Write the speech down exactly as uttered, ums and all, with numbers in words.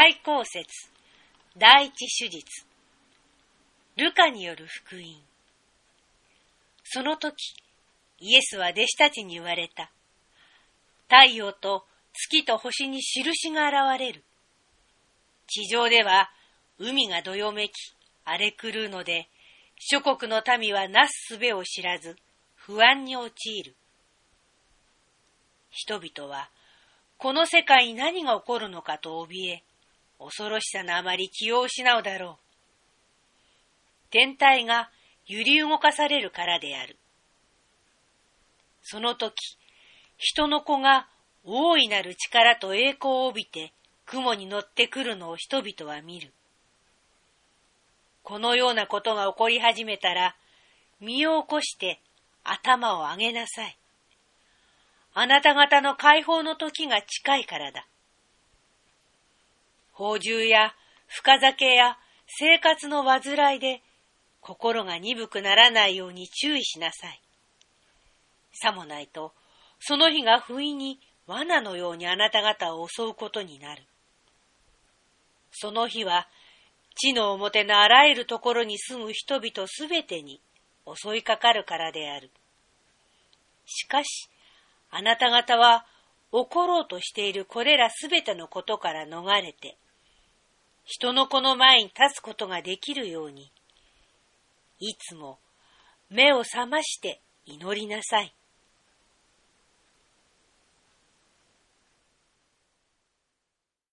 開口説第一手術ルカによる福音。その時イエスは弟子たちに言われた。太陽と月と星に印が現れる。地上では海がどよめき荒れ狂うので、諸国の民はなす術を知らず不安に陥る。人々はこの世界に何が起こるのかと怯え、恐ろしさのあまり気を失うだろう。天体が揺り動かされるからである。その時、人の子が大いなる力と栄光を帯びて雲に乗ってくるのを人々は見る。このようなことが起こり始めたら、身を起こして頭を上げなさい。あなた方の解放の時が近いからだ。放縦や深酒や生活の煩いで心が鈍くならないように注意しなさい。さもないと、その日が不意に罠のようにあなた方を襲うことになる。その日は地の表のあらゆるところに住む人々すべてに襲いかかるからである。しかし、あなた方は起ころうとしているこれらすべてのことから逃れて、人の子の前に立つことができるように、いつも目を覚まして祈りなさい。